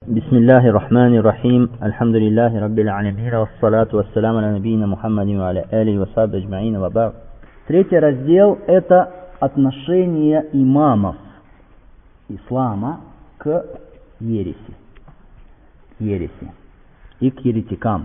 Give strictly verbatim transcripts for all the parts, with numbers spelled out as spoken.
بسم الله الرحمن الرحيم الحمد لله رب العالمين والصلاة والسلام على نبينا محمد وعلى آله وصحبه أجمعين وبعد. Третий раздел – это отношение имамов ислама к ереси, ереси и к еретикам.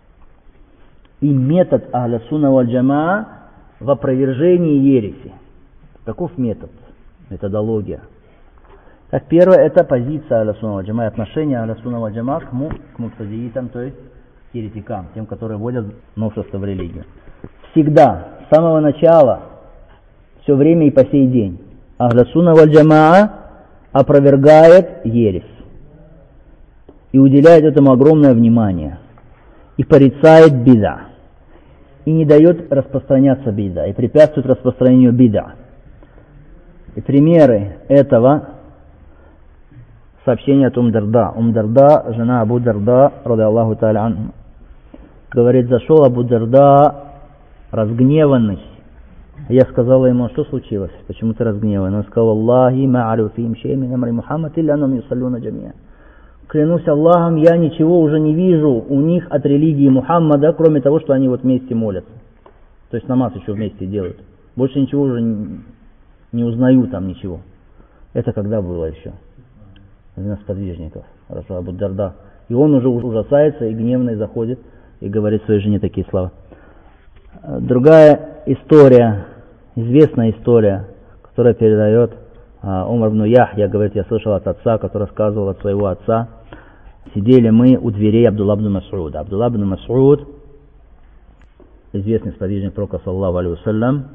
И метод Ахля Сунна валь Джамаа в опровержении ереси. Каков метод, методология? Так, первое – это позиция Ахля Сунна валь Джамаа, отношение Ахля Сунна валь Джамаа к, му, к мубтадиитам, то есть к еретикам, тем, которые вводят новшество в религию. Всегда, с самого начала, все время и по сей день, Ахля Сунна валь Джамаа опровергает ересь и уделяет этому огромное внимание, и порицает бида, и не дает распространяться бида, и препятствует распространению бида. И примеры этого сообщения от Ум Дарда. Ум Дарда, жена Абу Дарда, ради Аллаху та'аля анху, говорит, зашел Абу Дарда разгневанный. Я сказала ему, что случилось, почему ты разгневан? Он сказал, Аллахи ма'арю фим шей мин амри Мухаммад илля аннахум юсаллюна джами'ан. Клянусь Аллахом, я ничего уже не вижу у них от религии Мухаммада, кроме того, что они вот вместе молятся. То есть намаз еще вместе делают. Больше ничего уже не, не узнаю там ничего. Это когда было еще? Один из сподвижников, хорошо, Абу Дарда. И он уже ужасается и гневный заходит и говорит своей жене такие слова. Другая история, известная история, которая передает а, Умар ибн Яхья, говорит, я слышал от отца, который рассказывал от своего отца. Сидели мы у дверей Абдулла ибн Мас'уда. Абдулла ибн Мас'уд, известный сподвижник пророка, саллаллаху алейхи вассалям,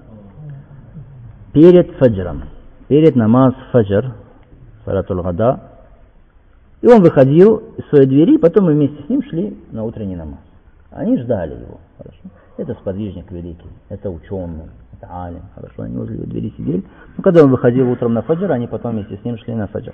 перед фаджром, перед намаз фаджр, салатул гада, и он выходил из своей двери, потом мы вместе с ним шли на утренний намаз. Они ждали его, хорошо. Это сподвижник великий, это ученый, это алим, хорошо, они возле его двери сидели. Но когда он выходил утром на фаджр, они потом вместе с ним шли на фаджр.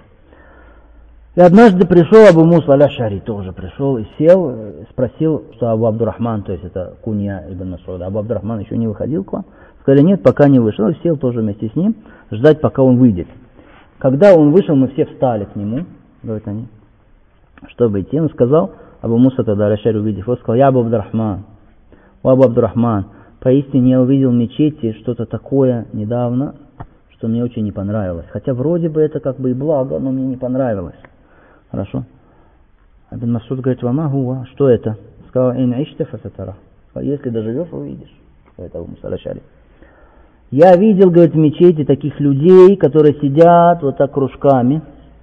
И однажды пришел Абу Муса аль-Аш'ари, тоже пришел и сел, спросил, что Абу Абдурахман, то есть это кунья ибн Мас'уда, Абу Абдурахман еще не выходил к вам? Сказали, нет, пока не вышел, и сел тоже вместе с ним, ждать, пока он выйдет. Когда он вышел, мы все встали к нему, говорят они, чтобы идти. Он сказал, Абу Муса тогда аль-Аш'ари, увидев его, сказал, я Абу Абдурахман, о Абу Абдурахман, поистине я увидел в мечети что-то такое недавно, что мне очень не понравилось. Хотя вроде бы это как бы и благо, но мне не понравилось. Хорошо. Ибн Мас'уд говорит, вама хуа, что это? Сказал, ин ишта фасатара. Если доживешь, увидишь. Это Абу Муса аль-Аш'ари. Я видел, говорит, в мечети таких людей, которые сидят вот так кружками,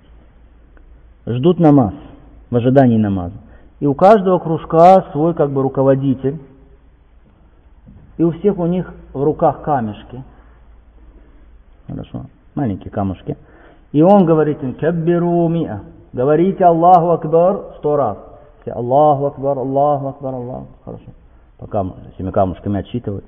ждут намаз, в ожидании намаза. И у каждого кружка свой как бы руководитель. И у всех у них в руках камешки. Хорошо, маленькие камушки. И он говорит им, каббиру миа. Говорите Аллаху Акбар сто раз. Все Аллаху Акбар, Аллаху Акбар, Аллаху. Хорошо. Пока этими камушками отсчитывают.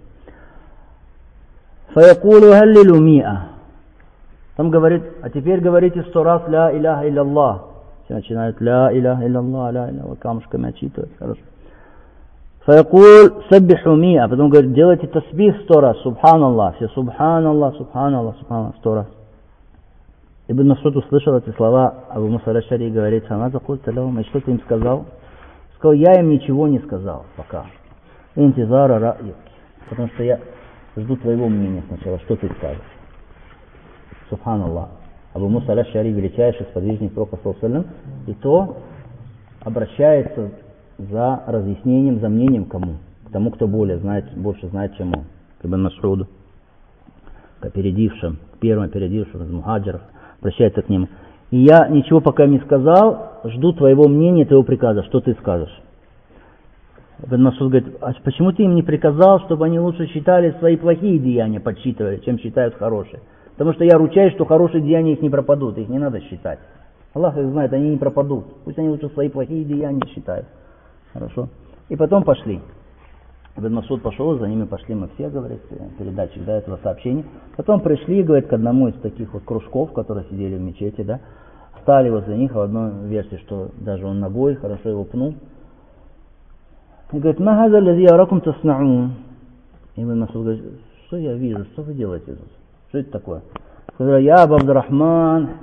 Фаякулу халлилу миа. Там говорит, а теперь говорите сто раз ля иляха илля. Все начинают ля иляха илля, ля иляха, камушками отсчитывать. Хорошо. Фаякул саббиху миа. Потом говорит, делайте тасбих сто раз. Субханаллах. Все субханаллах, субханаллах, субханаллах сто раз. Ибн Мас'уд услышал эти слова, Абу Муса аль-Аш'ари говорит, сама закулта лахум, и что ты им сказал? Сказал, я им ничего не сказал пока. Интизара ра'юк. Потому что я жду твоего мнения сначала, что ты скажешь. Субханаллах. Абу Муса аль-Аш'ари, величайший сподвижник пророка, саллаллаху алейхи ва саллям, и то обращается за разъяснением, за мнением кому? К тому, кто более знает, больше знает, чем он. К Ибн Мас'уду, к опередившим, к первым опередившим из мухаджиров, обращается к нему. И я ничего пока не сказал, жду твоего мнения, твоего приказа, что ты скажешь. Ибн Мас'уд говорит, а почему ты им не приказал, чтобы они лучше считали свои плохие деяния, подсчитывали, чем считают хорошие? Потому что я ручаюсь, что хорошие деяния их не пропадут, их не надо считать. Аллах их знает, они не пропадут. Пусть они лучше свои плохие деяния считают. Хорошо. И потом пошли. Ибн Мас'уд пошел, за ними пошли мы все, говорит, передатчик, да, этого сообщения. Потом пришли, говорит, к одному из таких вот кружков, которые сидели в мечети, да, стали возле них, в одной версии, что даже он ногой хорошо его пнул. И говорит, ма хаза лази аракум таснаун. Ибн Мас'уд говорит, что я вижу, что вы делаете тут? Что это такое? Сказал, я Абу Абдурахман,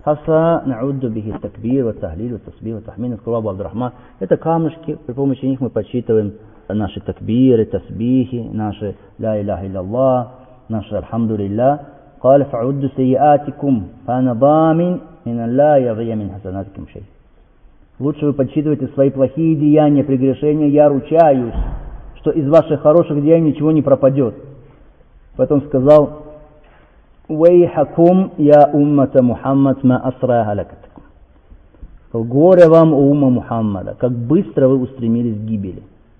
хаса наудду бихи такбир, ва тахлил, ва тасбих, ва тахмин, аскурабу Абдурахман. Это камушки, при помощи них мы подсчитываем наши такбиры, тасбихи, наши ля иляха илляллах, наши альхамдулилля. قال فعدوا سيئاتكم فأنا ضامن من لا يضيع من حسناتكم شيء. Лучше вы подсчитываете свои плохие деяния, прегрешения, я ручаюсь, что из ваших хороших деяний ничего не пропадет. Потом сказал: «Вайхакум я уммата Мухаммад ма асра халакатакум». Горе вам, о умма Мухаммада, как быстро вы устремились к гибели.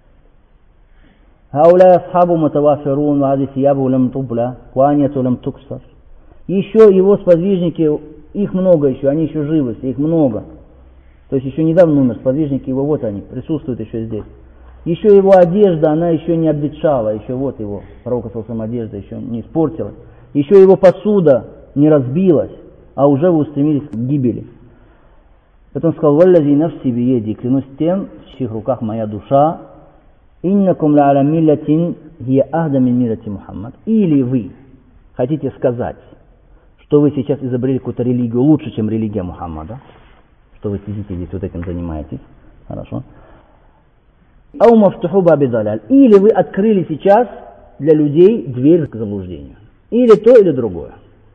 «Хауля асхабу мутавафирун, ва хази сиябу лам тубла, куаньяту лам туксар». Еще его сподвижники, их много еще, они еще живы, их много. То есть еще недавно умер, сподвижники его, вот они, присутствуют еще здесь. Еще его одежда, она еще не обветшала, еще вот его, пророка саллаллаху алейхи одежда еще не испортилась. Еще его посуда не разбилась, а уже вы устремились к гибели. Потом сказал: «Валлази нафси биеди», клянусь тем, в чьих руках моя душа, «Иннакум ла аля миллятин хия ахда мин миллати Мухаммад». Или вы хотите сказать, что вы сейчас изобрели какую-то религию лучше, чем религия Мухаммада, что вы сидите здесь вот этим занимаетесь, хорошо. «Ау мафтуху баби даляль». Или вы открыли сейчас для людей дверь к заблуждению. Или то, или другое.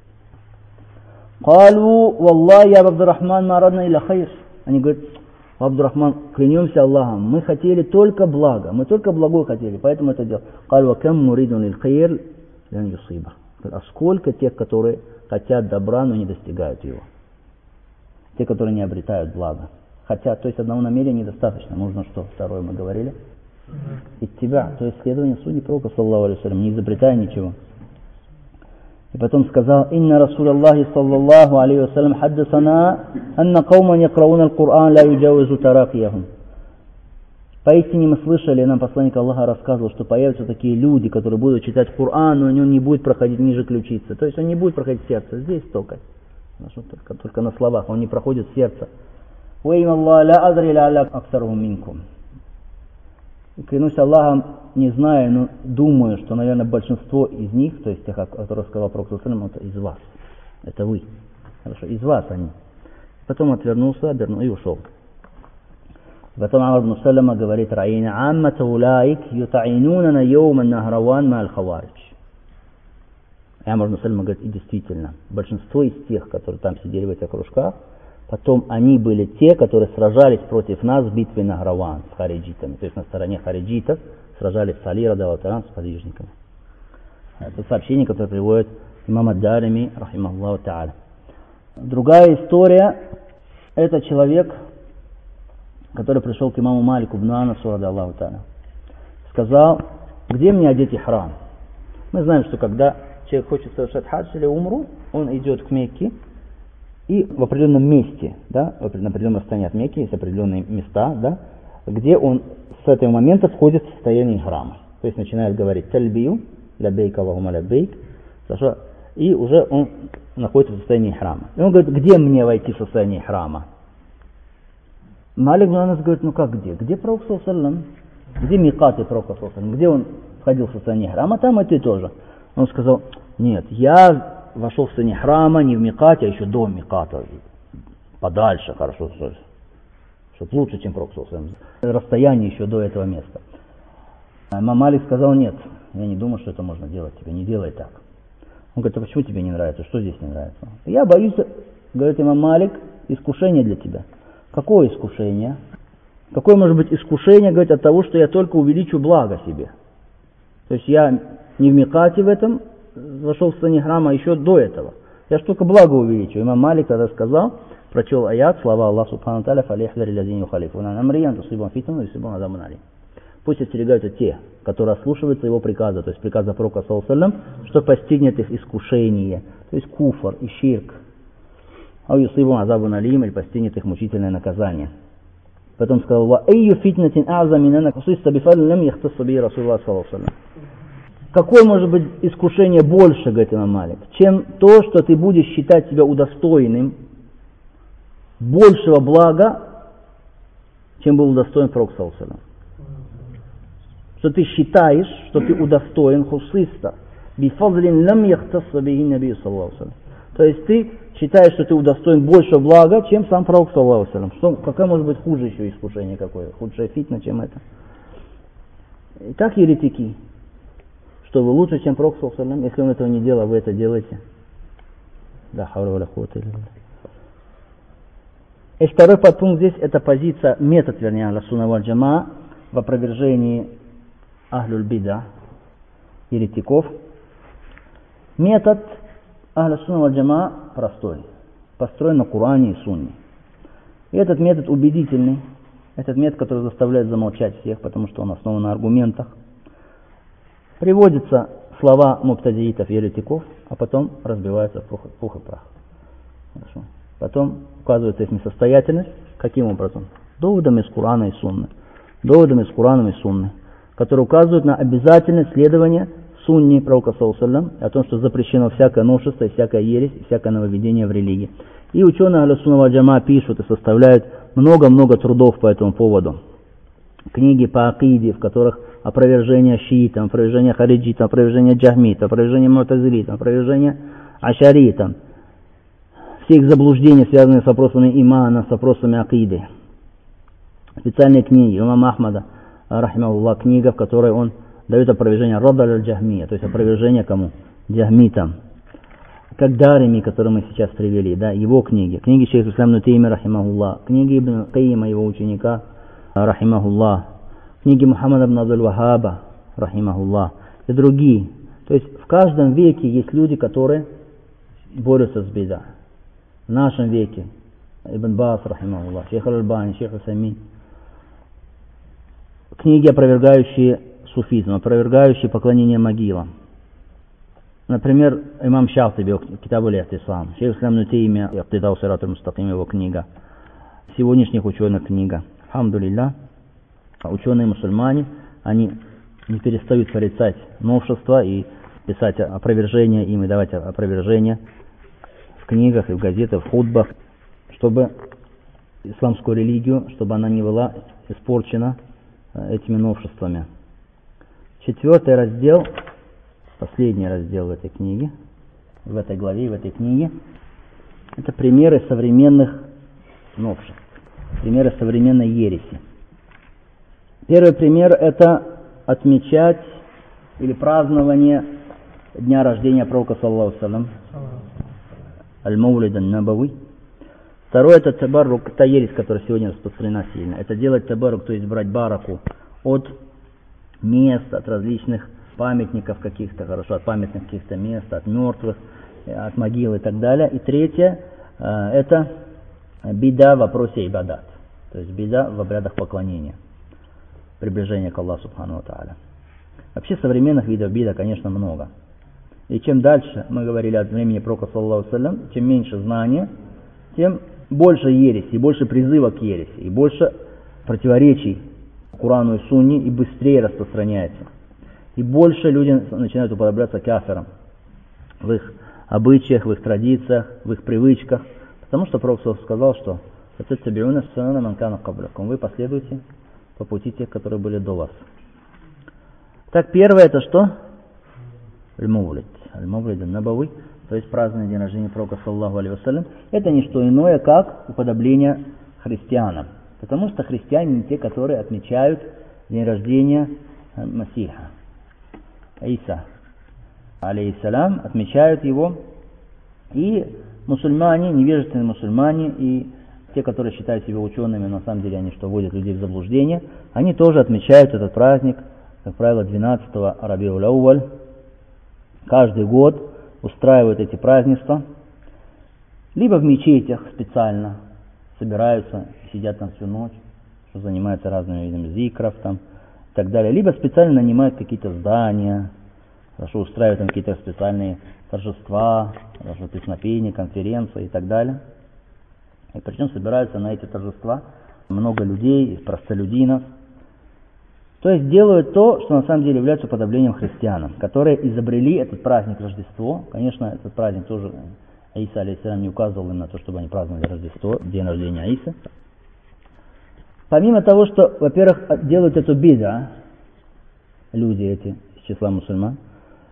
«Калу валлахи я Абдурахман ма арадна илля хайр». Они говорят: Абдурахман, клянемся Аллахом, мы хотели только благо, мы только благое хотели, поэтому это делали. «Калу ва кам муридун лил хайр лян юсиба». А сколько тех, которые хотят добра, но не достигают его. Те, которые не обретают благо. Хотят, то есть одного намерения недостаточно. Нужно что? Второе мы говорили. Иттиба, то есть следование судей пророка, саллаллаху алейхи ва саллям, не изобретая ничего. И потом сказал: «Инна Расулаллахи саллаллаху алейхи ва саллям хаддасана анна кауман якрауна аль-Кур'ан ла юджавизу таракияхум». Поистине мы слышали, нам посланник Аллаха рассказывал, что появятся такие люди, которые будут читать Коран, но он не будет проходить ниже ключицы. То есть он не будет проходить сердце, здесь только. Только, только на словах, он не проходит сердце. Клянусь Аллахом, не знаю, но думаю, что, наверное, большинство из них, то есть тех, о которых сказал Пророк, это из вас. Это вы. Хорошо, из вас они. Потом отвернулся, обернулся и ушел. Потом Амр ибн Салама говорит: «Раина аммата улаик ютаинунана йоума нахраван ма аль-хаваридж». Амр ибн Салама говорит: и действительно, большинство из тех, которые там сидели в этих кружках, потом они были те, которые сражались против нас в битве на Нахраван с хариджитами. То есть на стороне хариджитов сражались с Али радиллаху анху с подвижниками. Это сообщение, которое приводит имам ад-Дарими, рахимахуллаху та'аля. Другая история, это человек, который пришел к имаму Малику ибн Анасу радиллаху та'аля. Сказал: где мне одеть ихрам? Мы знаем, что когда человек хочет совершать хадж или умру, он идет к Мекке, и в определенном месте, да, на определенном расстоянии от Мекки есть определенные места, да, где он с этого момента входит в состояние храма. То есть начинает говорить тальбию, лябейк Аллахума лябейк, и уже он находится в состоянии храма. И он говорит: где мне войти в состояние храма? Малик ибн Анас говорит: ну как где? Где Пророк саллаллаху алейхи ва саллям? Где микаты Пророка саллаллаху алейхи ва саллям? Где он входил в состояние храма? Там и ты тоже. Он сказал: нет, я вошел в состояние храма не в микате, а еще до миката, подальше, хорошо, чтобы лучше, чем Пророк саллаллаху алейхи ва саллям. Расстояние еще до этого места. Имам Малик сказал: нет, я не думаю, что это можно делать тебе, не делай так. Он говорит: а почему тебе не нравится, что здесь не нравится? Я боюсь, говорит имам Малик, искушение для тебя. Какое искушение? Какое может быть искушение, говорит, от того, что я только увеличу благо себе? То есть я не в микате в этом вошел в состояние храма еще до этого. Я ж только благо увеличу. Имам Малик тогда сказал, прочел аят, слова Аллаха субхану та'аля: «Фалихдари лазини юхалифуна ан амриhi ан тусибахум фитнатун юсибахум азабун алим». Пусть остерегаются те, которые ослушиваются его приказа, то есть приказа пророка саллаллаху алейхи ва саллям, что постигнет их искушение, то есть куфр и ширк. «Ау юсибахум азабун алим», или постигнет их мучительное наказание. Потом сказал: «Ва айю фитнатин а'за мин ан хусисса бифаллин лам яхтасса би расулуллах саллаллаху алейхи ва саллям». Какое может быть искушение больше, говорит имам Малик, чем то, что ты будешь считать себя удостоенным большего блага, чем был удостоен Пророк саллаллаху алейхи ва саллям. Что ты считаешь, что ты удостоен хусиста, бифазлин лам яхтасса бихи набию саллаллаху алейхи ва саллям. То есть ты считаешь, что ты удостоен больше блага, чем сам пророк, саллаллаху алейхи ва саллям. Что, какое может быть хуже еще искушение какое? Худшее фитна, чем это. И так еретики, что вы лучше, чем пророк, саллаллаху алейхи ва саллям. Если он этого не делал, вы это делаете. Да, хауля ва ля куввата илля билля. И второй подпункт здесь, это позиция, метод, вернее, Ахлю-сунна валь джамаа в опровержении ахлюль бида, еретиков. Метод Ахлю-сунна валь джамаа простой, построен на Коране и Сунне. И этот метод убедительный, этот метод, который заставляет замолчать всех, потому что он основан на аргументах. Приводятся слова мубтадиитов, еретиков, а потом разбиваются в пух, пух и прах. Хорошо. Потом указывается их несостоятельность. Каким образом? Доводами из Корана и Сунны. Доводами из Корана и Сунны, которые указывают на обязательность следования сунне пророка, саллаллаху алейхи ва саллям, о том, что запрещено всякое новшество, всякая ересь, всякое нововведение в религии. И ученые Ахлю-сунна валь джамаа пишут и составляют много-много трудов по этому поводу. Книги по акиде, в которых опровержение шиитам, опровержение хариджитам, опровержение джахмитам, опровержение му'тазилитам, опровержение ашаритам. Все их заблуждения, связанные с вопросами имана, с вопросами акиды. Специальные книги имама Ахмада, рахимахуллах, книга, в которой он дает опровержение рада аль-джахмия, то есть опровержение кому? Джахмитам. Как Дарими, который мы сейчас привели, да, его книги. Книги шейха ислам ибн Теймия, рахимахуллах. Книги Ибн Кайима, его ученика, рахимахуллах. Книги Мухаммада ибн Абдуль-Вахаба, рахимахуллах. И другие. То есть в каждом веке есть люди, которые борются с бида. В нашем веке Ибн Баас, рахимахуллах, шейх Аль-Альбани, шейх Усаймин. Книги, опровергающие суфизм, опровергающие поклонение могилам. Например, имам Шатиби, Китаб аль-Ихтисам, шейх ислам ибн Теймия, Иқтидау сират аль-Мустақим, его книга. Сегодняшних ученых книга. Алхамдулилля, ученые-мусульмане, они не перестают порицать новшества и писать опровержения им, и давать опровержения в книгах и в газетах, в хутбах, чтобы исламскую религию, чтобы она не была испорчена этими новшествами. Четвертый раздел, последний раздел в этой книге, в этой главе, в этой книге, это примеры современных новшеств, примеры современной ереси. Первый пример — это отмечать или празднование дня рождения пророка, саллаллаху алейхи ва саллям, аль-Маулид ан-Набави. Второе — это табаррук, та ересь, которая сегодня распространена сильно. Это делать табаррук, то есть брать бараку от мест, от различных памятников каких-то, хорошо, от памятных каких-то мест, от мертвых, от могил и так далее. И третье — это бида в вопросе ибадат, то есть бида в обрядах поклонения, приближение к Аллаху субхану ва тааля. Вообще современных видов бида, конечно, много. И чем дальше, мы говорили от времени пророка, саллаллаху алейхи ва саллям, чем меньше знания, тем больше ереси, и больше призыва к ереси, и больше противоречий Корану и Сунне, и быстрее распространяется. И больше люди начинают уподобляться кафирам в их обычаях, в их традициях, в их привычках. Потому что Пророк сказал, что вы последуете по пути тех, которые были до вас. Так, первое — это что? Аль-Маулид. Аль-Маулид ан-Набави, то есть празднование день рождения Пророка, саллаллаху алейхи ва саллям. Это не что иное, как уподобление христианам. Потому что христиане не те, которые отмечают день рождения Масиха, Иса, алейхиссалям, отмечают его. И мусульмане, невежественные мусульмане, и те, которые считают себя учеными, но на самом деле они что, вводят людей в заблуждение, они тоже отмечают этот праздник, как правило, двенадцатого Рабиуль-Ауаль. Каждый год устраивают эти празднества, либо в мечетях специально собираются, сидят там всю ночь, что занимаются разными видами зикров там, и так далее, либо специально нанимают какие-то здания, хорошо, устраивают там какие-то специальные торжества, хорошо, песнопения, конференции и так далее. И причем собираются на эти торжества много людей, из простолюдинов. То есть делают то, что на самом деле является уподоблением христианам, которые изобрели этот праздник Рождество. Конечно, этот праздник тоже Иса алейхиссалям не указывал им на то, чтобы они праздновали Рождество, день рождения Исы. Помимо того, что, во-первых, делают эту бида, люди эти из числа мусульман,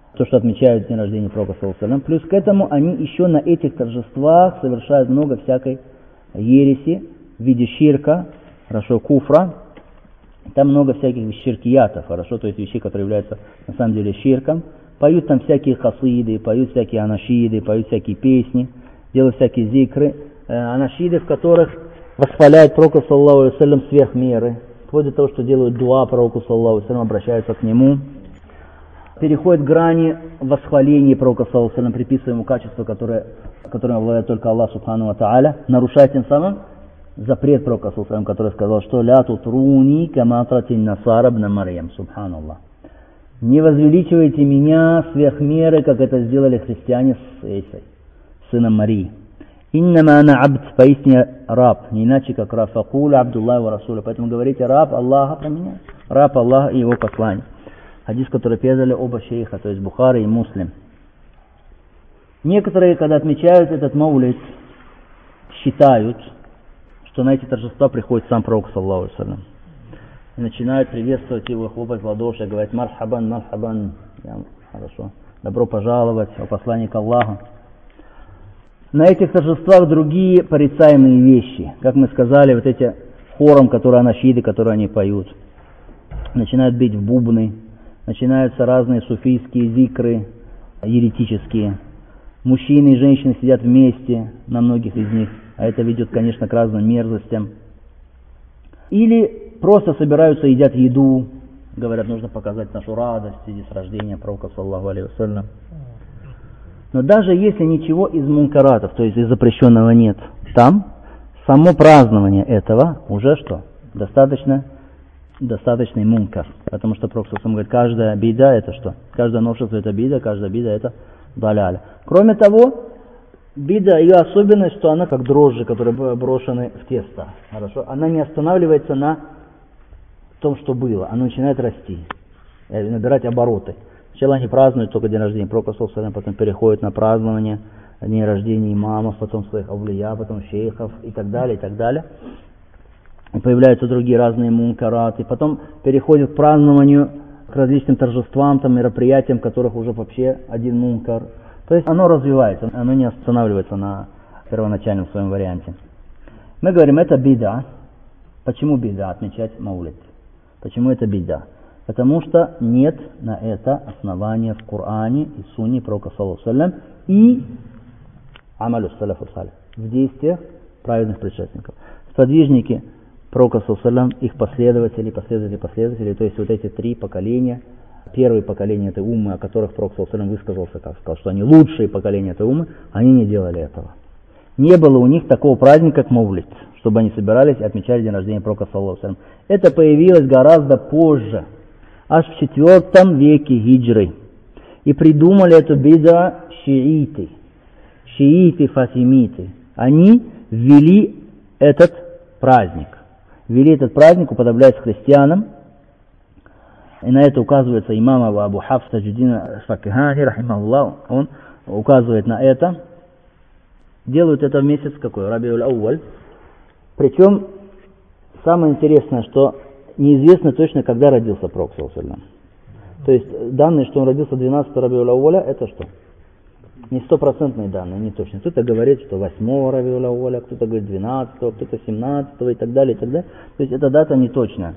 то, что отмечают день рождения пророка, саллаллаху алейхи ва саллям. Плюс к этому они еще на этих торжествах совершают много всякой ереси в виде ширка, хорошо, куфра. Там много всяких ширкиятов, хорошо, то есть вещей, которые являются на самом деле ширком. Поют там всякие хасиды, поют всякие анашиды, поют всякие песни, делают всякие зикры, э, анашиды, в которых восхваляют пророка, саллаллаху алейхи ва саллям, сверх меры, вплоть до того, что делают дуа пророку, саллаллаху алейхи ва саллям, обращаются к нему. Переходит грани восхваления пророка, саллаллаху алейхи ва саллям, приписывая ему качество, которое, которым обладает только Аллах субхану ва тааля, нарушая тем самым запрет пророка, саллаллаху алейхи ва саллям, который сказал, что «Ля тутруни кама атратин насара бна Марьям», субханаллах. «Не возвеличивайте меня сверх меры, как это сделали христиане с Исой, сыном Марии. Иннама ана абд, поистине раб, не иначе как раб, факуля Абдуллах ва Расуля». Поэтому говорите раб Аллаха про меня, раб Аллаха и его посланник. Хадис, который передали оба шейха, то есть Бухари и Муслим. Некоторые, когда отмечают этот маулид, считают, что на эти торжества приходит сам пророк, саллаллаху алейхи ва саллям. И начинают приветствовать его, хлопать в ладоши, говорить «Мархабан, мархабан», хорошо, добро пожаловать, о посланник Аллаха. На этих торжествах другие порицаемые вещи, как мы сказали, вот эти хором, которые анашиды, которые они поют, начинают бить в бубны, начинаются разные суфийские зикры, еретические. Мужчины и женщины сидят вместе на многих из них, а это ведет, конечно, к разным мерзостям. Или просто собираются и едят еду, говорят, нужно показать нашу радость в связи с рождением пророка, саллаллаху алейхи ва саллям. Но даже если ничего из мункаратов, то есть из запрещенного нет, там само празднование этого уже что? Достаточно достаточный мункар. Потому что пророк саллаллаху алейхи ва саллям говорит, каждая бида это что? Каждое новшество это бида, каждая бида это даляля. Кроме того, бида, ее особенность, что она как дрожжи, которые брошены в тесто. Хорошо? Она не останавливается на том, что было. Она начинает расти, набирать обороты. Сначала они празднуют только день рождения пророка, саллаллаху алейхи ва саллям, потом переходят на празднование дней рождения имамов, потом своих авлия, потом шейхов и так далее, и так далее. И появляются другие разные мункараты. Потом переходят к празднованию, к различным торжествам, там, мероприятиям, в которых уже вообще один мункар. То есть оно развивается, оно не останавливается на первоначальном своем варианте. Мы говорим, это бида. Почему бида отмечать маулид? Почему это бида? Потому что нет на это основания в Коране и Сунне пророка, саллаллаху алейхи ва саллям, и амалю салафу салих, в действиях праведных предшественников. Сподвижники пророка, саллаллаху алейхи ва саллям, их последователи, последователи, последователи, то есть вот эти три поколения, первое поколение этой уммы, о которых пророк, саллаллаху алейхи ва саллям, высказался, как сказал, что они лучшие поколения этой уммы, они не делали этого. Не было у них такого праздника, как Маулид, чтобы они собирались и отмечали день рождения пророка, саллаллаху алейхи ва саллям. Это появилось гораздо позже, аж в четвертом веке хиджры. И придумали эту бида шииты, шииты фатимиты. Они ввели этот праздник. Ввели этот праздник, уподобляясь христианам. И на это указывается имам Абу Хафс Таджуддин Факихани, рахимахуллах. Он указывает на это. Делают это в месяц какой? Рабиуль Ауаль. Причем самое интересное, что неизвестно точно, когда родился пророк, саллаллаху алейхи ва саллям. То есть данные, что он родился двенадцатого Рабиуль Ауаля, это что? Не стопроцентные данные, не точно. Кто-то говорит, что восьмого Рабиуль Ауаля, кто-то говорит двенадцатого, кто-то семнадцатого и так далее, и так далее. То есть эта дата не точная.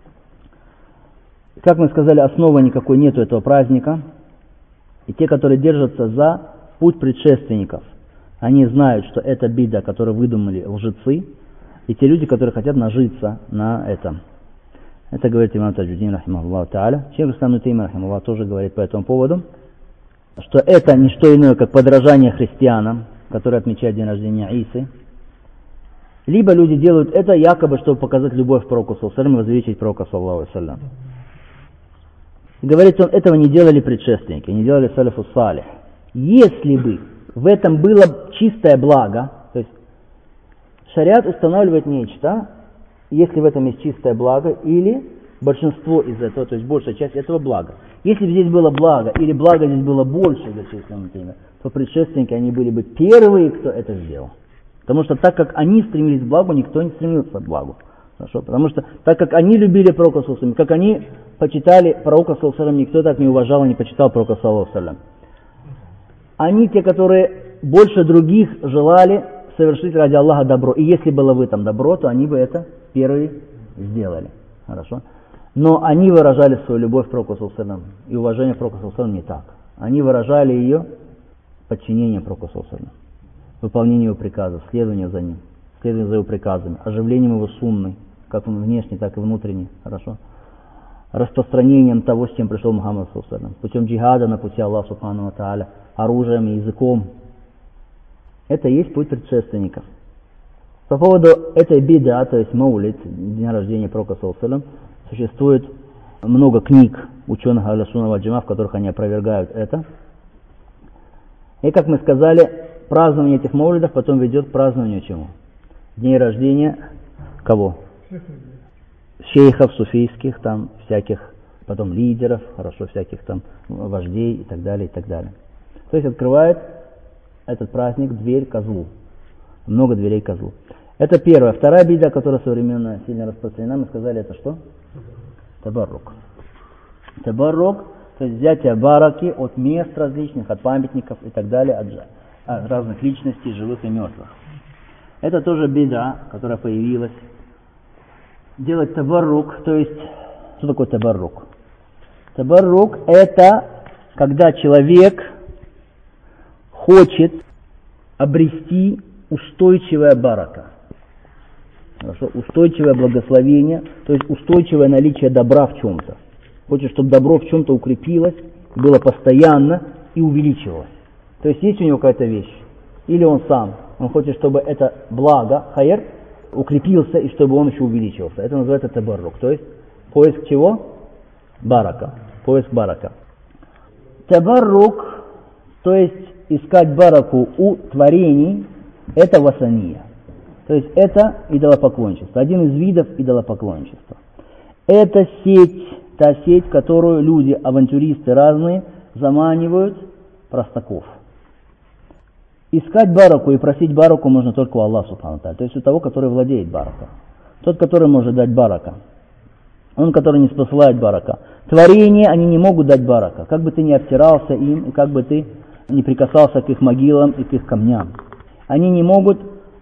Как мы сказали, основы никакой нету этого праздника. И те, которые держатся за путь предшественников, они знают, что это бида, которую выдумали лжецы, и те люди, которые хотят нажиться на этом. Это говорит имам Таджуддин, рахимахуллах тааля. Шейх ислам ибн Таймия, рахимахуллах, тоже говорит по этому поводу, что это не что иное, как подражание христианам, которые отмечают день рождения Исы. Либо люди делают это якобы, чтобы показать любовь к пророку, саллаллаху алейхи ва саллям, и возвеличить пророка, саллаллаху алейхи ва саллям. Говорится, он этого не делали предшественники, не делали салафу салих. Если бы в этом было чистое благо, то есть шариат устанавливает нечто, если в этом есть чистое благо, или большинство из этого, то есть большая часть этого блага. Если бы здесь было благо, или благо здесь было больше, то предшественники, они были бы первые, кто это сделал. Потому что так как они стремились к благу, никто не стремился к благу. Хорошо? Потому что, так как они любили пророка, как они почитали пророка, никто так не уважал и не почитал пророка. Они те, которые больше других желали совершить ради Аллаха добро. И если было в этом добро, то они бы это первые сделали. Хорошо? Но они выражали свою любовь к пророку и уважение к пророку не так. Они выражали ее подчинением пророку, выполнением его приказов, следованием за ним, следованием за его приказами, оживлением его сунны, как внешне, так и внутренне. Хорошо? Распространением того, с чем пришел Мухаммад, путем джихада на пути Аллаха Субхану ва Тааля, оружием и языком. Это и есть путь предшественников. По поводу этой бида, то есть маулид, дня рождения пророка, существует много книг ученых Ахля Сунна валь Джамаа, в которых они опровергают это. И, как мы сказали, празднование этих маулидов потом ведет к празднованию чему? Дней рождения кого? Шейхов, суфийских, там, всяких, потом лидеров, хорошо, всяких там вождей и так далее, и так далее. То есть открывает этот праздник дверь козлу. Много дверей козлу. Это первая. Вторая бида, которая современно сильно распространена, мы сказали, это что? Табаррук. Табаррук, то есть взятие бараки от мест различных, от памятников и так далее, от, от разных личностей, живых и мертвых. Это тоже бида, которая появилась. Делать табаррук, то есть, что такое табаррук? Табаррук — это когда человек хочет обрести устойчивое барака. Хорошо? Устойчивое благословение, то есть устойчивое наличие добра в чем-то. Хочет, чтобы добро в чем-то укрепилось, было постоянно и увеличивалось. То есть есть у него какая-то вещь, или он сам, он хочет, чтобы это благо, хайр, укрепился и чтобы он еще увеличивался. Это называется табаррук, то есть поиск чего? Барака. Поиск барака. Табаррук, то есть искать бараку у творений, это васания. То есть это идолопоклонничество, один из видов идолопоклонничества. Это сеть, та сеть, которую люди, авантюристы разные, заманивают простаков. Искать бараку и просить бараку можно только у Аллаха Субхану ва Тааля, то есть у того, который владеет барака. Тот, который может дать барака. Он, который не спосылает барака. Творения, они не могут дать барака. Как бы ты ни обтирался им, и как бы ты не прикасался к их могилам и к их камням. Они не могут,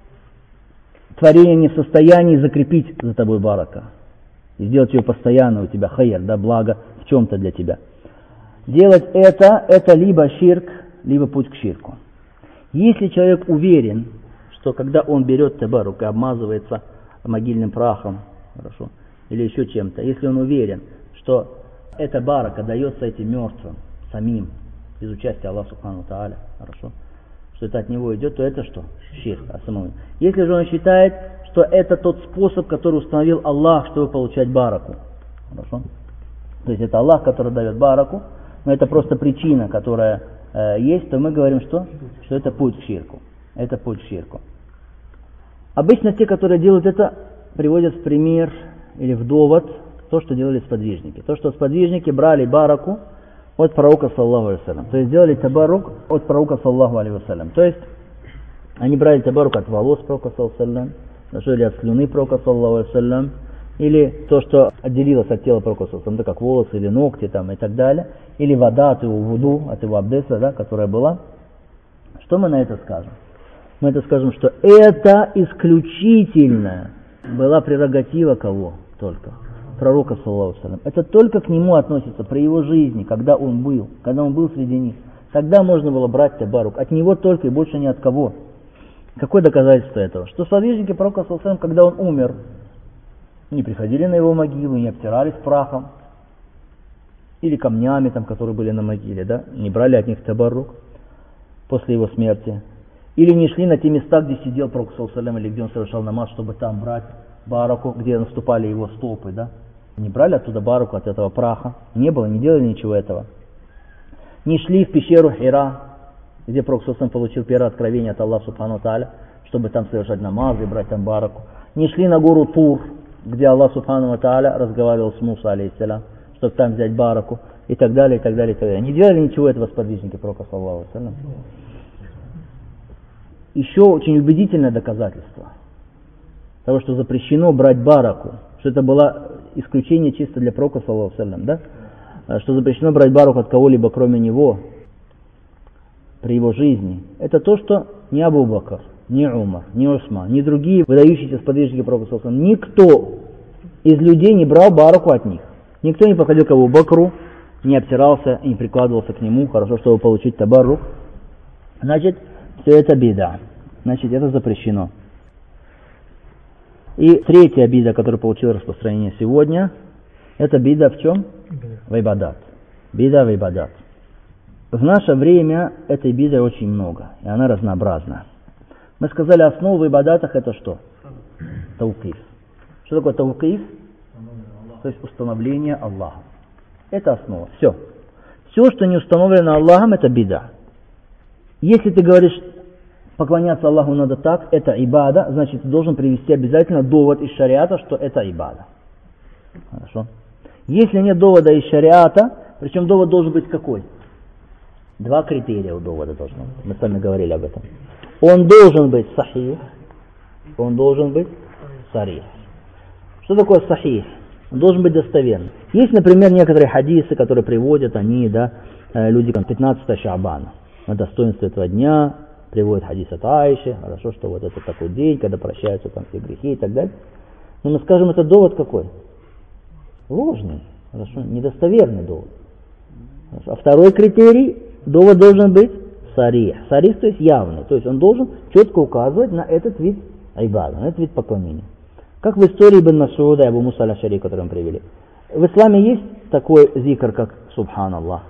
творение не в состоянии закрепить за тобой барака. И сделать ее постоянно у тебя, хайр, да, благо в чем-то для тебя. Делать это, это либо ширк, либо путь к ширку. Если человек уверен, что когда он берет табарук и обмазывается могильным прахом, хорошо, или еще чем-то, если он уверен, что эта барака дается этим мертвым, самим, без участия Аллаха Субхану ва Тааля, хорошо, что это от него идет, то это что? Ширк, а самому. Если же он считает, что это тот способ, который установил Аллах, чтобы получать бараку, хорошо, то есть это Аллах, который дает бараку, но это просто причина, которая э, есть, то мы говорим, что? Что это путь к ширку. Это путь к ширку. Обычно те, которые делают это, приводят в пример или в довод то, что делали сподвижники. То, что сподвижники брали бараку от пророка, саллаллаху алейхи ва саллям. То есть делали табарук от пророка, саллаллаху алейхи ва саллям. То есть они брали табарук от волос пророка, саллаллаху алейхи ва саллям, или от слюны пророка, саллаллаху алейхи ва саллям, или то, что отделилось от тела пророка, саллаллаху алейхи ва саллям, да, как волосы или ногти там, и так далее, или вода от его вуду, от его абдеса, да, которая была. Что мы на это скажем? Мы это скажем, что это исключительно была прерогатива кого только? Пророка, саллаллаху алейхи ва саллям. Это только к нему относится при его жизни, когда он был, когда он был среди них. Тогда можно было брать табарук. От него только и больше ни от кого. Какое доказательство этого? Что сподвижники пророка, саллаллаху алейхи ва саллям, когда он умер, не приходили на его могилу, не обтирались прахом или камнями, там, которые были на могиле, да? Не брали от них табарук после его смерти. Или не шли на те места, где сидел пророк, саллаллаху алейхи ва саллям, или где он совершал намаз, чтобы там брать бараку, где наступали его стопы, да? Не брали оттуда бараку от этого праха. Не было, не делали ничего этого. Не шли в пещеру Хира, где пророк, саллаллаху алейхи ва саллям, получил первое откровение от Аллаха Субхану ва Тааля, чтобы там совершать намазы и брать там бараку. Не шли на гору Тур, где Аллах Субхану ва Тааля разговаривал с Муса, алейхиссалям, чтобы там взять бараку, и так далее, и так далее, и так далее. Не делали ничего этого сподвижники пророка, саллаллаху алейхи ва саллям. Еще очень убедительное доказательство того, что запрещено брать бараку, что это было исключение чисто для пророка, саллаллаху алейхи ва саллям, да? Что запрещено брать бараку от кого-либо, кроме него, при его жизни, это то, что ни Абу Бакр, ни Умар, ни Усман, ни другие выдающиеся сподвижники пророка, саллаллаху алейхи ва саллям, никто из людей не брал бараку от них. Никто не подходил к Абу Бакру, не обтирался и не прикладывался к нему, хорошо, чтобы получить табаррук. Значит, все это бида. Значит, это запрещено. И третья бида, которая получила распространение сегодня, это бида в чем? В ибадат. Бида в ибадат. В наше время этой биды очень много, и она разнообразна. Мы сказали, основа в ибадатах это что? Таукиф. Что такое таукиф? То есть установление Аллаха. Это основа. Все. Все, что не установлено Аллахом, это бида. Если ты говоришь, поклоняться Аллаху надо так, это ибада, значит, ты должен привести обязательно довод из шариата, что это ибада. Хорошо. Если нет довода из шариата, причем довод должен быть какой? Два критерия у довода должно быть. Мы с вами говорили об этом. Он должен быть сахих, он должен быть сарих. Что такое сахих? Он должен быть достоверным. Есть, например, некоторые хадисы, которые приводят они, да, люди пятнадцатого Шаабана. На достоинство этого дня приводят хадис от Аиши, хорошо, что вот это такой день, когда прощаются там все грехи и так далее. Но мы скажем, это довод какой? Ложный, хорошо, недостоверный довод. Хорошо. А второй критерий, довод должен быть сарих. Сарих, то есть явный, то есть он должен четко указывать на этот вид айбада, на этот вид поклонения. Как в истории Ибн Масуда и Абу Муса аль-Ашари, которую мы привели. В исламе есть такой зикр, как Субханаллах?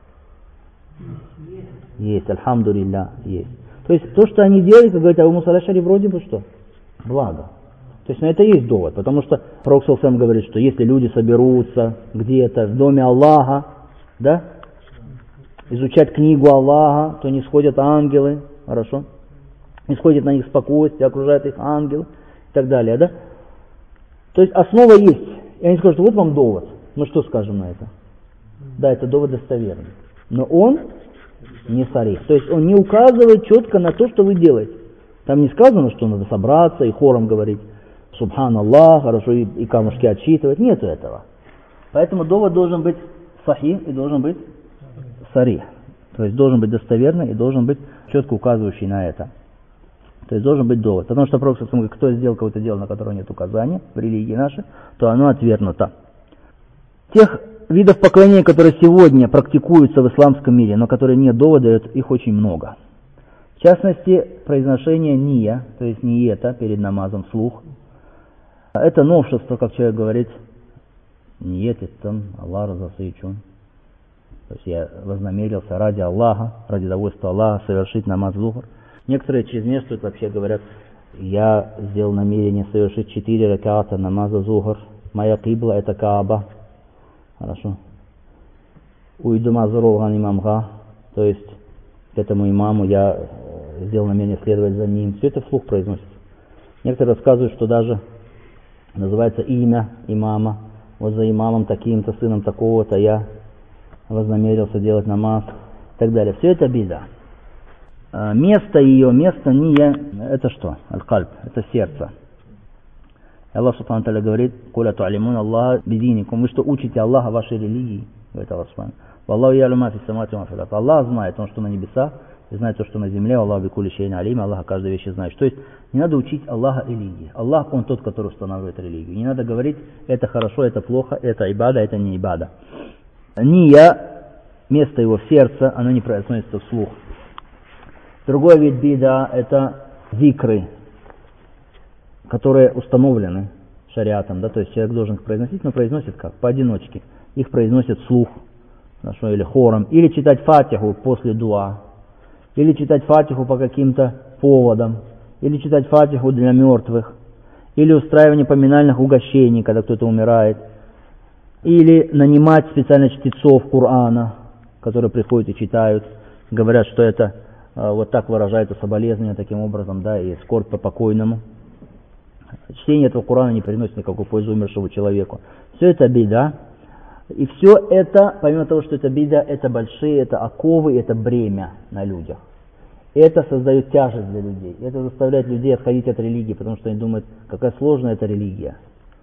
Есть, альхамдулилля, есть. То есть то, что они делали, как говорит Абу Муса аль-Ашари, вроде бы что? Благо. То есть на это есть довод, потому что пророк саллаллаху алейхи ва саллям говорит, что если люди соберутся где-то в доме Аллаха, да, изучать книгу Аллаха, то не сходят ангелы, хорошо? Не сходит на них спокойствие, окружают их ангелы и так далее, да? То есть основа есть. И они скажут, вот вам довод. Ну что скажем на это? Да, это довод достоверный. Но он не сарих. То есть он не указывает четко на то, что вы делаете. Там не сказано, что надо собраться и хором говорить Субханаллах, хорошо, и, и камушки отсчитывать. Нет этого. Поэтому довод должен быть сахих и должен быть сарих. То есть должен быть достоверный и должен быть четко указывающий на это. То есть должен быть довод. Потому что пророк говорит, кто сделал какое-то дело, на которое нет указания в религии нашей, то оно отвергнуто. Тех видов поклонения, которые сегодня практикуются в исламском мире, но которые нет довода, их очень много. В частности, произношение ния, то есть ниета перед намазом вслух. Это новшество, как человек говорит, ниет там Аллах разасычун. То есть я вознамерился ради Аллаха, ради довольства Аллаха совершить намаз зухр. Некоторые через место вообще говорят, я сделал намерение совершить четыре раката намаза зухр. Моя кибла это Кааба. Хорошо. Уйду мазурулган имамга. То есть к этому имаму я сделал намерение следовать за ним. Все это вслух произносится. Некоторые рассказывают, что даже называется имя имама. Вот за имамом таким-то, сыном такого-то я вознамерился делать намаз и так далее. Все это бида. Место ее, место ния, это что? Аль-кальб, это сердце. Аллах Субхану ва Тааля говорит, «Куля туалимун Аллаха бидиникум». Вы что, учите Аллаха вашей религии? Говорит Аллах Субхану. «Валлаху я'ляму ма фис самавати ва ма фил ард». Аллах знает, он что на небесах, и знает то, что на земле. Аллах бикулли шейин алим, Аллах о каждой вещи знает. То есть не надо учить Аллаха религии. Аллах, он тот, который устанавливает религию. Не надо говорить, это хорошо, это плохо, это ибада, это не ибада. Ния, место его в сердце, оно не произносится вслух. Другой вид бида – это зикры, которые установлены шариатом, да, то есть человек должен их произносить, но произносит как? Поодиночке. Их произносит вслух, хорошо, или хором, или читать фатиху после дуа, или читать фатиху по каким-то поводам, или читать фатиху для мертвых, или устраивание поминальных угощений, когда кто-то умирает, или нанимать специально чтецов Корана, которые приходят и читают, говорят, что это вот так выражается соболезнование таким образом, да, и скорбь по покойному. Чтение этого Корана не приносит никакой пользы умершему человеку. Все это бида. И все это, помимо того, что это бида, это большие, это оковы, это бремя на людях. это создает тяжесть для людей. Это заставляет людей отходить от религии, потому что они думают, какая сложная эта религия.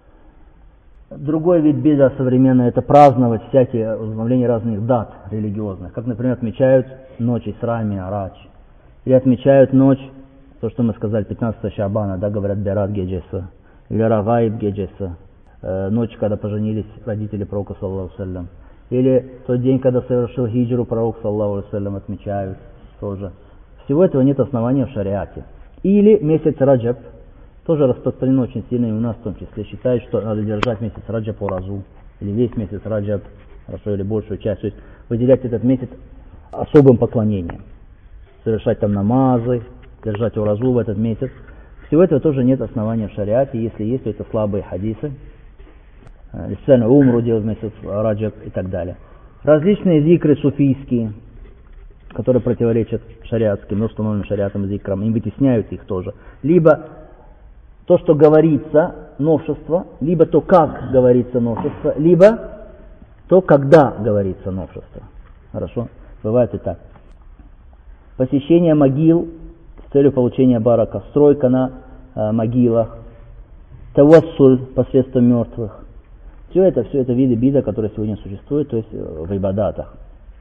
Другой вид бида современный — это праздновать всякие установления разных дат религиозных. Как, например, отмечают ночь Исра и Ми'радж. Или отмечают ночь, то, что мы сказали, пятнадцатого Шабана, да, говорят, Берат Геджеса. Или Рагаиб Геджеса. Э, ночь, когда поженились родители пророка, саллаллаху алейхи. Или тот день, когда совершил хиджру пророк, саллаллаху алейхи, отмечают тоже. Всего этого нет основания в шариате. Или месяц Раджаб. Тоже распространено очень сильно и у нас в том числе. Считают, что надо держать месяц Раджаб по разу. Или весь месяц Раджаб, хорошо, или большую часть. То есть выделять этот месяц особым поклонением. Совершать там намазы, держать уразу в этот месяц. Всего этого тоже нет основания в шариате. Если есть, то это слабые хадисы. Специально умру делать в месяц Раджаб и так далее. Различные зикры суфийские, которые противоречат шариатским, установленным шариатом зикрам, им вытесняют их тоже. Либо то, что говорится, новшество, либо то, как говорится новшество, либо то, когда говорится новшество. Хорошо? Бывает и так. Посещение могил с целью получения барака, стройка на э, могилах, тавассуль посредством мертвых. Все это, все это виды бида, которые сегодня существуют, то есть э, в ибадатах.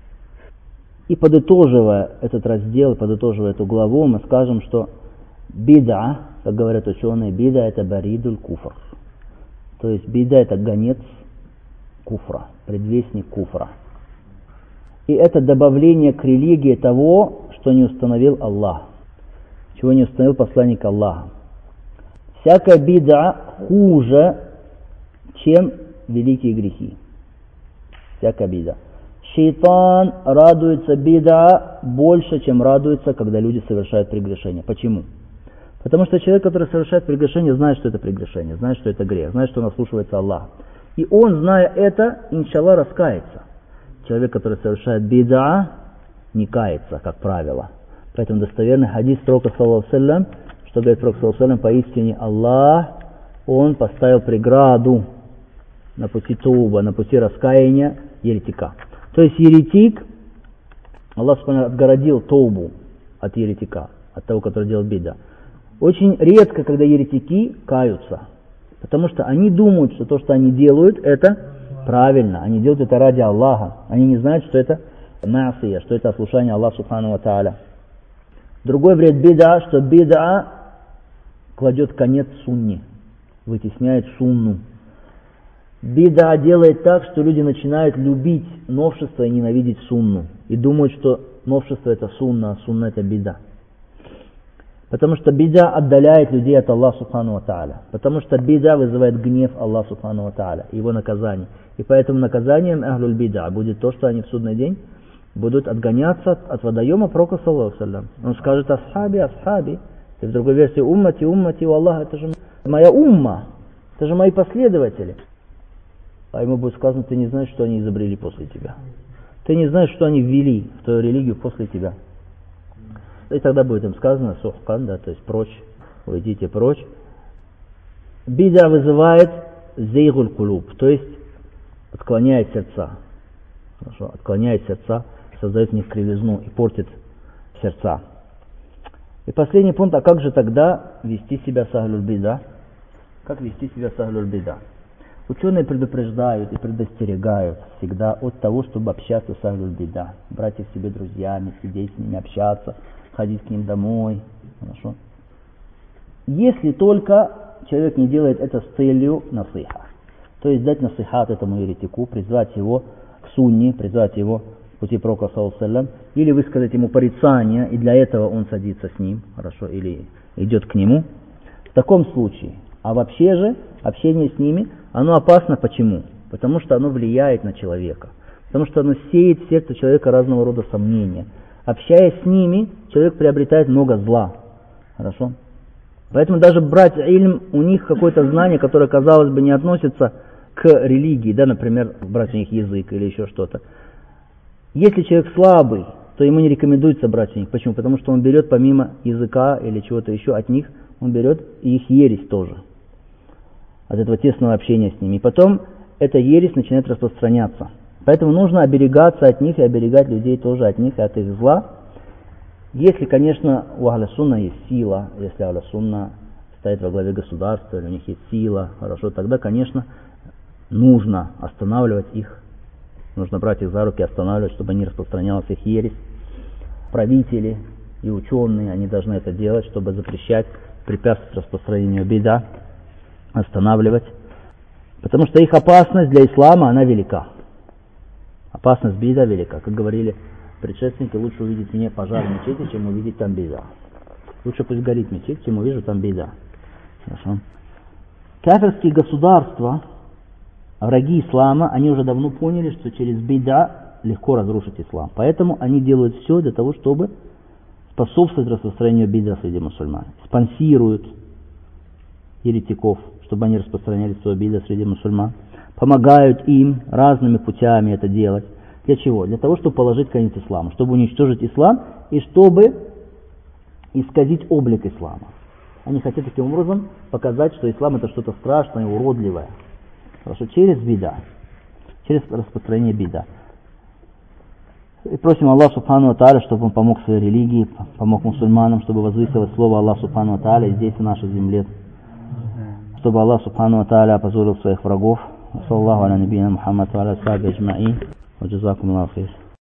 И подытоживая этот раздел, подытоживая эту главу, мы скажем, что бида, как говорят ученые, бида — это баридуль куфр. То есть бида — это гонец куфра, предвестник куфра. И это добавление к религии того, что не установил Аллах, чего не установил посланник Аллаха. Всякая бида хуже, чем великие грехи. Всякая бида. Шейтан радуется бида больше, чем радуется, когда люди совершают прегрешение. Почему? Потому что человек, который совершает прегрешение, знает, что это прегрешение, знает, что это грех, знает, что он ослушивается Аллаха. И он, зная это, иншаллах, раскается. Человек, который совершает бида, не кается, как правило. Поэтому достоверный хадис пророка, саллаллаху алейхи, что говорит пророк, саллаллаху алейхи, поистине Аллах, он поставил преграду на пути туба, на пути раскаяния еретика. То есть еретик, Аллах отгородил тоубу от еретика, от того, который делает бида. Очень редко, когда еретики каются, потому что они думают, что то, что они делают, это правильно. Они делают это ради Аллаха. Они не знают, что это маасия, что это ослушание Аллаха субхану ва тааля. Другой вред бида, что бида кладет конец сунне, вытесняет сунну. Бида делает так, что люди начинают любить новшество и ненавидеть сунну. И думают, что новшество это сунна, а сунна это бида. Потому что бида отдаляет людей от Аллаха субхану ва тааля. Потому что бида вызывает гнев Аллаха субхану ва тааля, его наказание. И поэтому наказанием ахлюль бида будет то, что они в судный день будут отгоняться от водоема пророка, саллаллаху алейхи. Он скажет: асхаби, асхаби. И в другой версии: уммати, уммати, у Аллаха, это же моя умма, это же мои последователи. А ему будет сказано: ты не знаешь, что они изобрели после тебя. Ты не знаешь, что они ввели в твою религию после тебя. И тогда будет им сказано: сухкан, да, то есть прочь, уйдите прочь. Бида вызывает зейгуль кулуб, то есть отклоняет сердца. Хорошо, отклоняет сердца, создает в них кривизну и портит сердца. И последний пункт: а как же тогда вести себя с ахлюль бида? Как вести себя с ахлюль бида? Ученые предупреждают и предостерегают всегда от того, чтобы общаться с ахлюль бида, брать их себе друзьями, сидеть с ними, общаться, ходить к ним домой. Хорошо. Если только человек не делает это с целью насиха, то есть дать насихат этому еретику, призвать его к сунне, призвать его к пути пророка, саллаллаху алейхи, или высказать ему порицание, и для этого он садится с ним, хорошо, или идет к нему. В таком случае. А вообще же общение с ними, оно опасно. Почему? Потому что оно влияет на человека. Потому что оно сеет в сердце человека разного рода сомнения. Общаясь с ними, человек приобретает много зла. Хорошо? Поэтому даже брать ильм, у них какое-то знание, которое, казалось бы, не относится к религии, да, например, брать у них язык или еще что-то. Если человек слабый, то ему не рекомендуется брать у них. Почему? Потому что он берет помимо языка или чего-то еще от них, он берет и их ересь тоже. От этого тесного общения с ними. И потом эта ересь начинает распространяться. Поэтому нужно оберегаться от них и оберегать людей тоже от них и от их зла. Если, конечно, у Ахля Сунна есть сила, если Ахля Сунна стоит во главе государства, или у них есть сила, хорошо, тогда, конечно, нужно останавливать их, нужно брать их за руки, останавливать, чтобы не распространялась их ересь. Правители и ученые, они должны это делать, чтобы запрещать, препятствовать распространению бида, останавливать. Потому что их опасность для ислама, она велика. Опасность бида велика. Как говорили предшественники, лучше увидеть мне пожар в мечети, чем увидеть там бида. Лучше пусть горит мечеть, чем увижу там бида. Хорошо. Кафирские государства, враги ислама, они уже давно поняли, что через бида легко разрушить ислам. Поэтому они делают все для того, чтобы способствовать распространению бида среди мусульман. Спонсируют еретиков, чтобы они распространяли свое бида среди мусульман. Помогают им разными путями это делать. Для чего? Для того, чтобы положить конец исламу, чтобы уничтожить ислам и чтобы исказить облик ислама. Они хотят таким образом показать, что ислам это что-то страшное, уродливое. Хорошо, через бида, через распространение бида. И просим Аллаха Субхану ва Тааля, чтобы Он помог своей религии, помог мусульманам, чтобы возвысилось слово Аллаха Субхану ва Тааля здесь, на нашей земле. Чтобы Аллах Субхану ва Тааля опозорил своих врагов. Саллаху аля набийна Мухаммад ва аля сахби аджмаин. Ва джазакум Аллаху хейр.